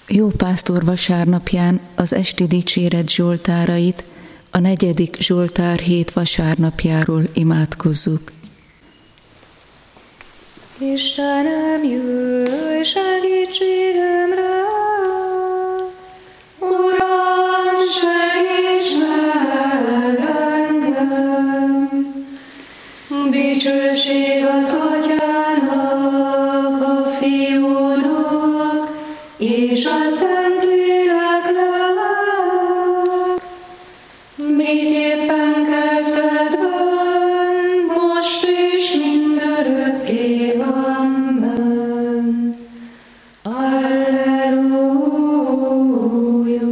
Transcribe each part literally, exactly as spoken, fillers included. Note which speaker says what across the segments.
Speaker 1: Jó pásztor vasárnapján az esti dicséret zsoltárait, a negyedik Zsoltár hét vasárnapjáról imádkozzuk.
Speaker 2: Istenem, jöjj segítségemre! Uram, segíts meg engem! Dicsőség az Atyának, a Fiúnak és a Szentléleknek, miképpen kezdetben, most és mindörökké. Amen. Alleluja.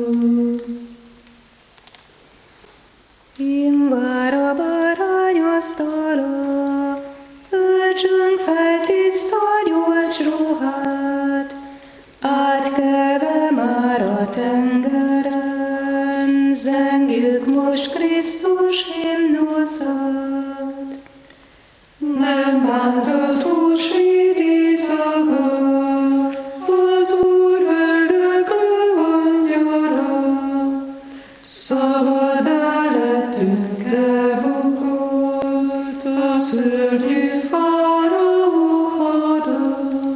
Speaker 2: Immár a bárány asztala, öltsünk fel tiszta gyolcs ruhát, átkelve már a tengeren, zengjük most Krisztus himnuszát. Nem bántató svéd éjszaka, az Úr öldöklő angyala, szabaddá lettünk elbukott a szörnyű fáraó hada.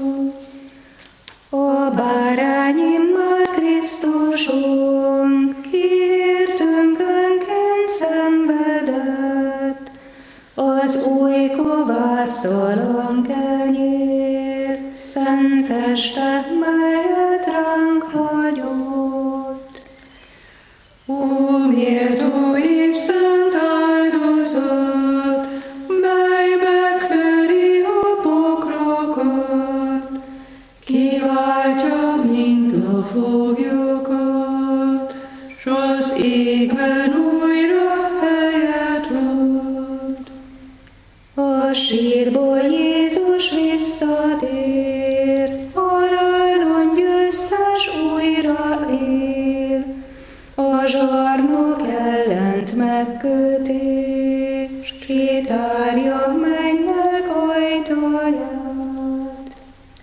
Speaker 2: A bárány immár Krisztusunk, kiértünk önként szenvedett, az új kovásztalan kenyér, szent teste, melyet ránk hagyott. Ó, méltó és szent áldozat, mely megtöri a pokrokat, kiváltja mind a foglyokat, s az égben újra helyet ad. A sírból Jézus visszatér, halálon győztes újra él, a zsarnok ellent megköti, s kitárja mennyek ajtaját.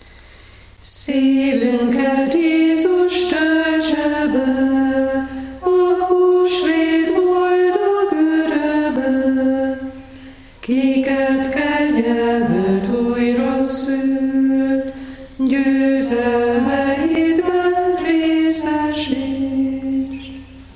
Speaker 2: Szívünket Jézus töltse be, a húsvét boldog örömbe, kiket kegyelmet újra szült, győzelmeidben részesíts.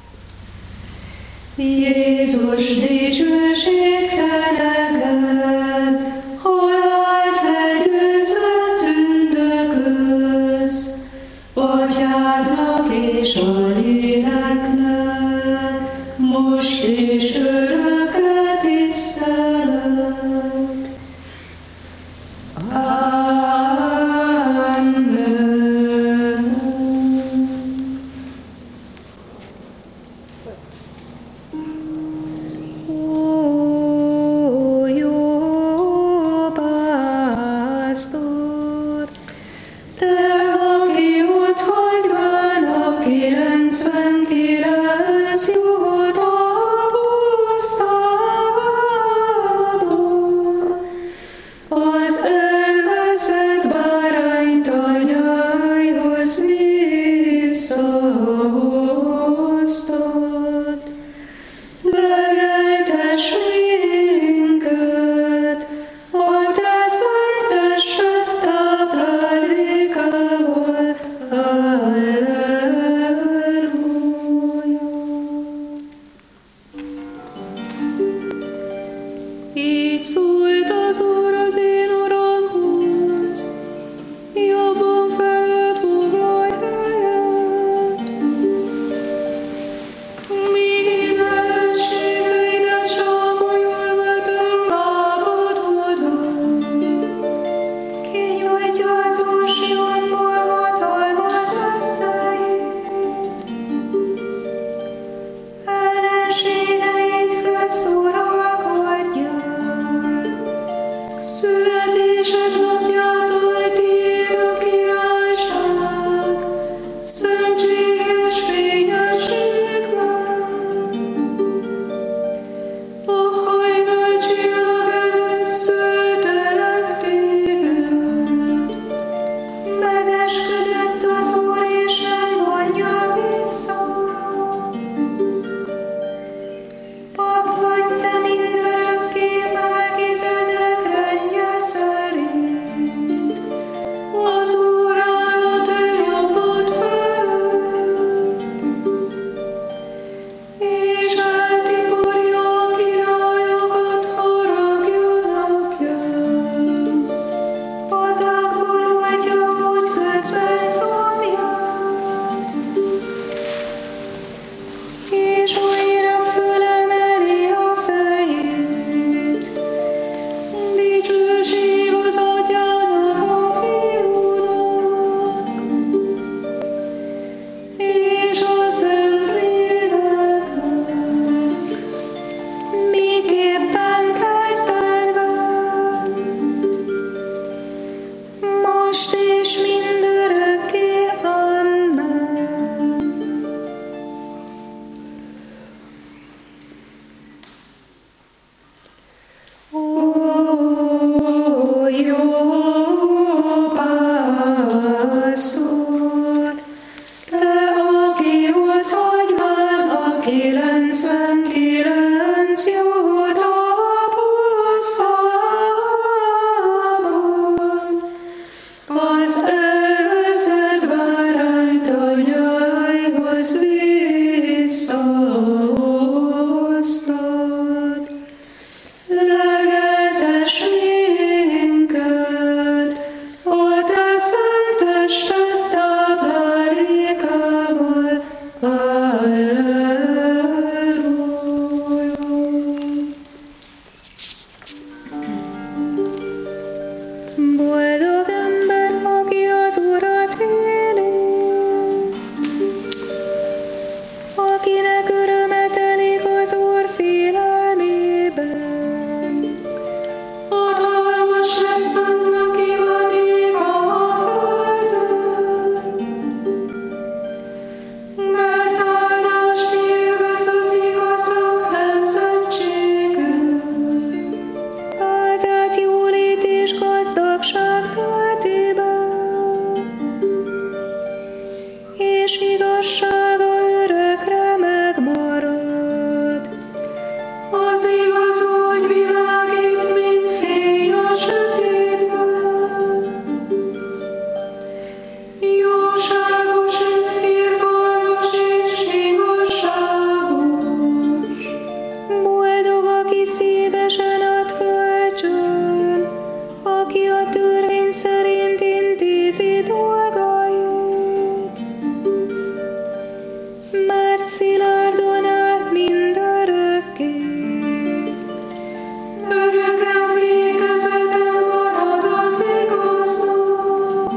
Speaker 2: Jézus, dicsőség te neked, halált legyőzött üldököz, Atyádnak és a Léleknek, most és örökre tisztelet. Amen. Ó, jó pásztor, te, aki ott hagyván a kilencvenkilenc juhot a pusztába, az elveszett bárányt anyáihoz visszahoztad. Legeltes minket a te szent tested táplálékával. Alleluja. Így szólt az Úr az én Uramhoz, jobban felfoglalj helyet, míg én ellenségeidet sámolyul vetem lábadodon. Kinyújtja az Úr Sionból hatalmat veszélyt, ellenségeit közt uralkodja. Születésed napjától tiéd a királyság, szentséges fényességben. A hajnal csillag először terek téged, megesküdött az Úr és és mindörökké. Amen. Ó, jó pásztor, te, aki ott vagy már a kilencvenkilenc jót a pusztában, az elveszett bárányt a nyájhoz visszahoztad. Legeltes minket a te szent tested táplálékával. Alleluja. Boldog ember, aki az Urat véli, akinek öröme telik az Úr félelmében. Hatalmas lesz annak ivadéka a földön, mert áldást élvez az igazak nemzetsége. Házát jólét és gazdagság tölti be, és igazsága örökre megmarad. Az igaz úgy világít, mint fény a sötétben. Jóságos, irgalmas és igazságos. Boldog, aki szívesen ad kölcsön, aki a törvény szerint intézi dolgait, mert szilárdon áll mindörökké. Örök emlékezete marad az igaznak,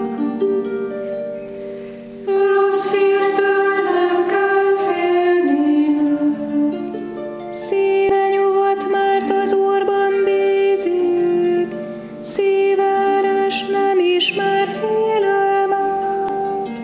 Speaker 2: rossz hírtől nem kell félnie. Szíve nyugodt, mert az Úrban bízik, szíve erős, nem ismer félelmet.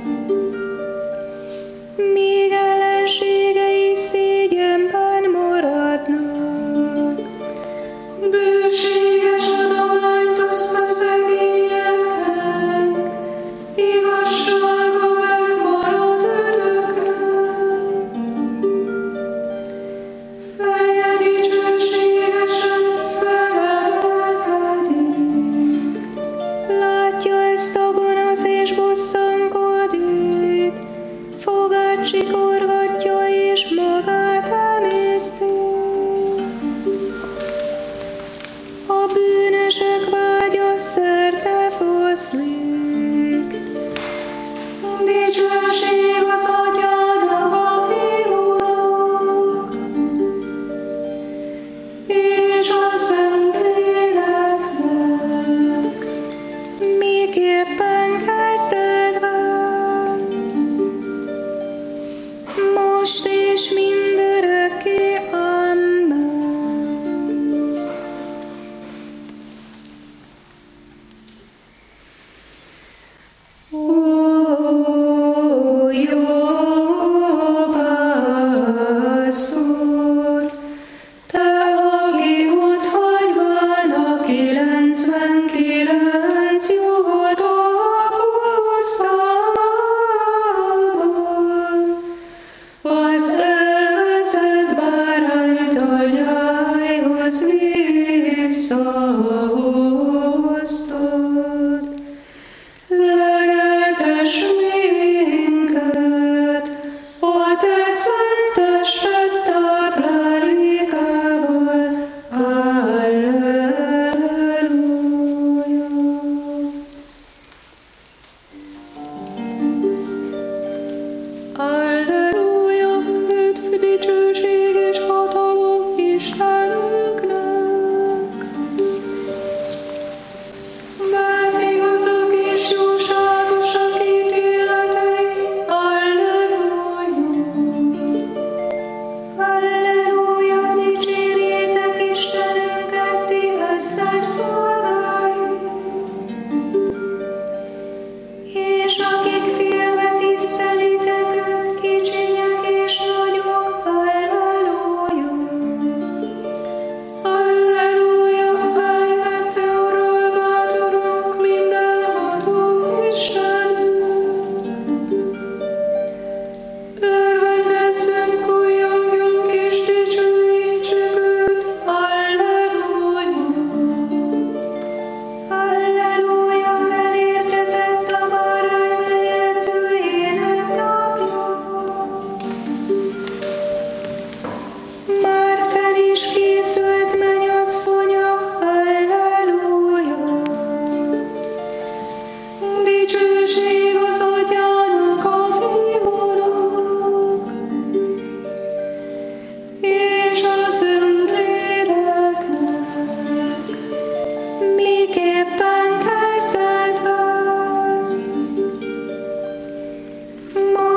Speaker 2: Míg ellenségei szégyenben maradnak, bőségesen adományt oszt a szegényeknek, igazsága megmarad örökre. Feje dicsőségesen felemelkedik, látja ezt a gonosz és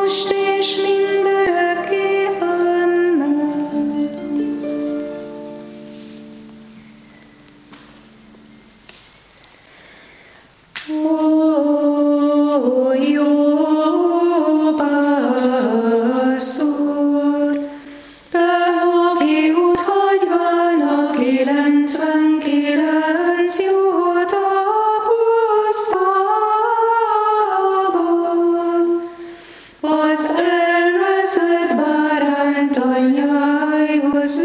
Speaker 2: most és mindörökké. Amen. Ó, jó pásztor, te, aki úthagyván a kilencvenkilenc jót a pusztában, az elveszett bárányt anyjához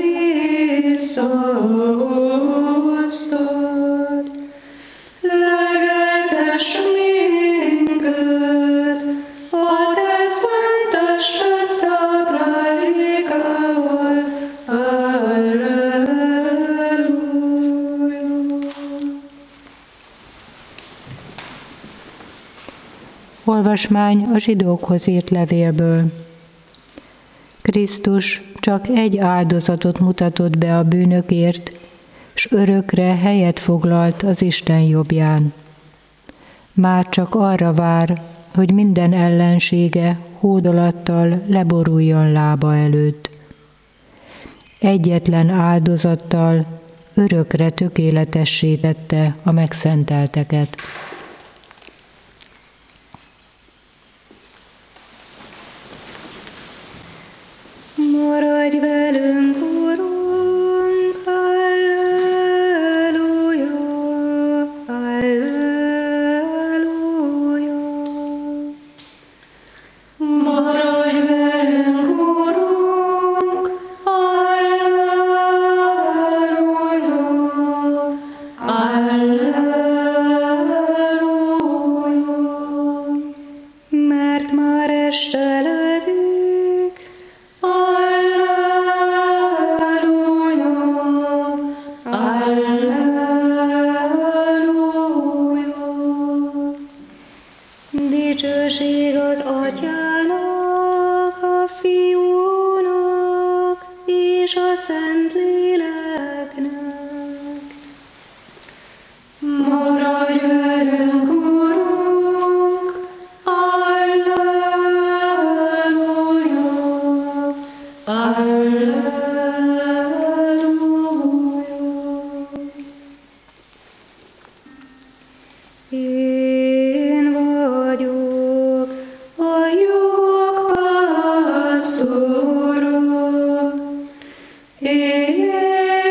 Speaker 2: visszahoztad. Legeltes minket a te szent tested táplálékával. Alleluja.
Speaker 3: Olvasmány a zsidókhoz írt levélből. Krisztus csak egy áldozatot mutatott be a bűnökért, s örökre helyet foglalt az Isten jobbján. Már csak arra vár, hogy minden ellensége hódolattal leboruljon lába előtt. Egyetlen áldozattal örökre tökéletessé tette a megszentelteket.
Speaker 2: Maradj velünk, Urunk, alleluja, alleluja. Maradj velünk, Urunk, alleluja, alleluja. Mert már esteledik, dicsőség az Atyának, a Fiúnak és a Szentléleknek. Maradj velünk, Urunk, alleluja, alleluja. Én vagyok a jogpásztorod, én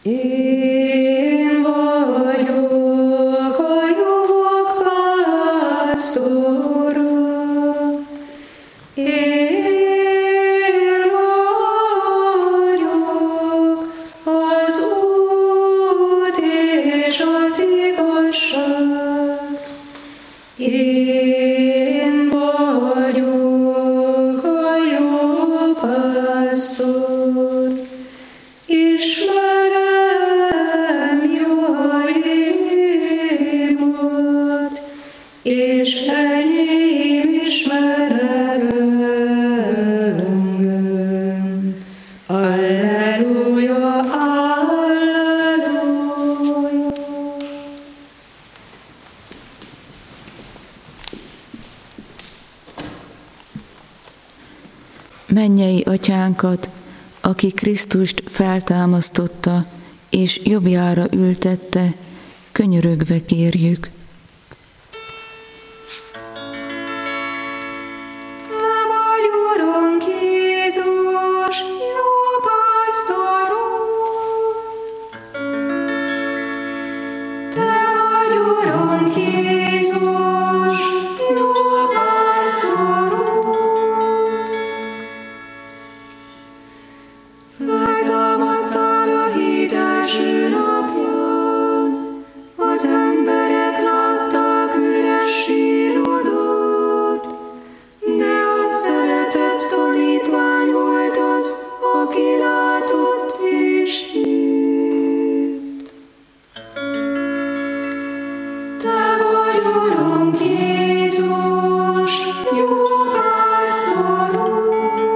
Speaker 2: Én vagyok a jók pásztora, én vagyok az út és az igazság. Én vagyok a jó pásztor, ismerem jóaimat, és enyém ismerem engem. Alleluja, alleluja.
Speaker 1: Mennyei Atyánkat, aki Krisztust feltámasztotta és jobbjára ültette, könyörögve kérjük.
Speaker 2: Te vagy, Urunk Jézus, jó pásztorunk. Te vagy, Urunk Jézus, jó pásztorunk. Feltámadtál a híd első napján, az emberek látták üres sírodat, de a szeretett tanítvány volt az, aki látott és hitt. Te vagy, Urunk Jézus, jó pásztorunk.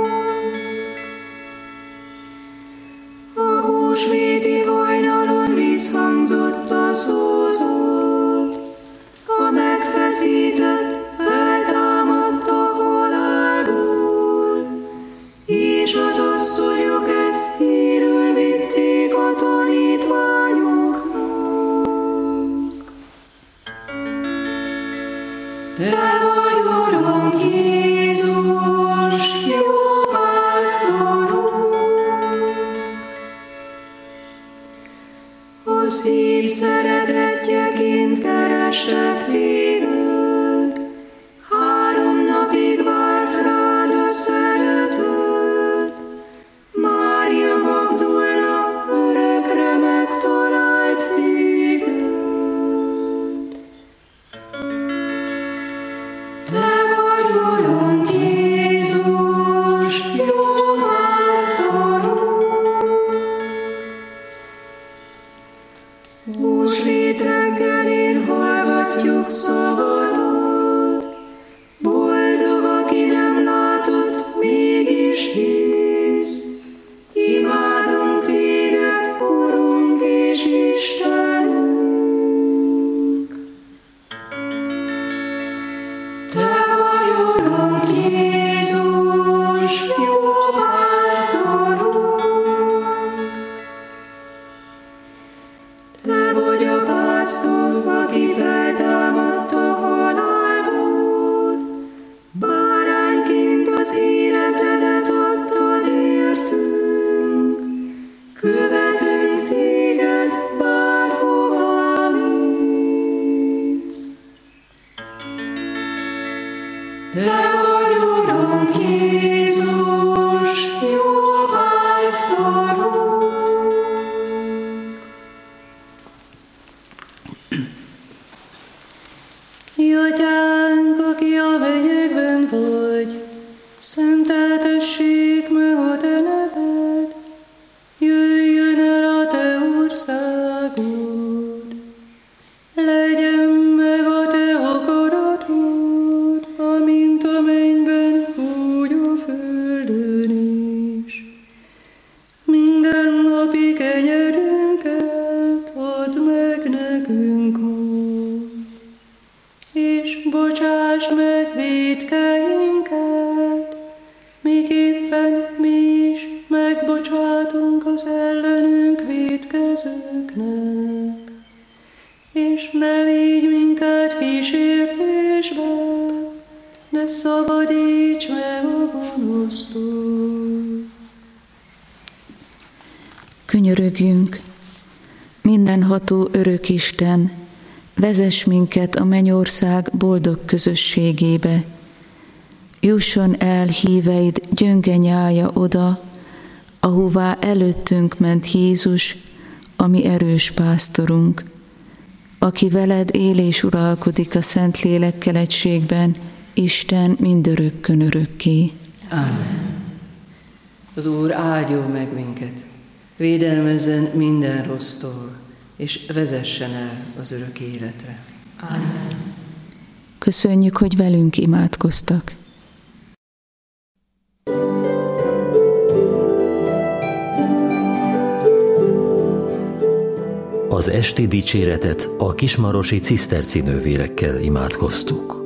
Speaker 2: A húsvéti hajnalon visszhangzott a szózat, a megfeszített feltámadt a halálból, és az asszonyok ezt hírül vitték a tanítványoknak. Te vagy, Urunk Jézus, jó pásztorunk. A szív szeretetjeként kerestek téged, három napig várt rád a szeretet. Mária Magdolna örökre megtalált téged. Te vagy, Urunk Jézus, jó pásztorunk. Húsvét reggelén hallgatjuk szavadat, boldog, aki nem látott, mégis hisz. Imádunk téged, Urunk és Istenünk. Te vagy, Urunk Jézus, jó pásztorunk. Te vagy a pásztor, aki feltámadt a halálból, bárányként az életedet adtad értünk, követünk téged, bárhová mész. Te vagy, Urunk Jézus, jó pásztorunk. Mi Atyánk, aki a mennyekben vagy, szenteltessék meg a te neved, jöjjön el a te országod, legyen meg a te akaratod, amint a mennyben, úgy a földön is. Minden napi kenyerünket add meg nekünk ma, és bocsáss meg vétkeinket, miképpen mi is megbocsátunk az ellenünk vétkezőknek. És ne vigy minket kísértésbe, de szabadíts meg a gonosztól.
Speaker 1: Könyörögjünk, Mindenható örök Isten, vezess minket a mennyország boldog közösségébe. Jusson el híveid gyönge nyája oda, ahová előttünk ment Jézus, a mi erős pásztorunk, aki veled él és uralkodik a Szentlélekkel egységben, Isten mindörökkön örökké.
Speaker 4: Ámen. Az Úr áldjon meg minket, védelmezzen minden rossztól, és vezessen el az örök életre.
Speaker 2: Ámen.
Speaker 1: Köszönjük, hogy velünk imádkoztak.
Speaker 5: Az esti dicséretet a kismarosi ciszterci nővérekkel imádkoztuk.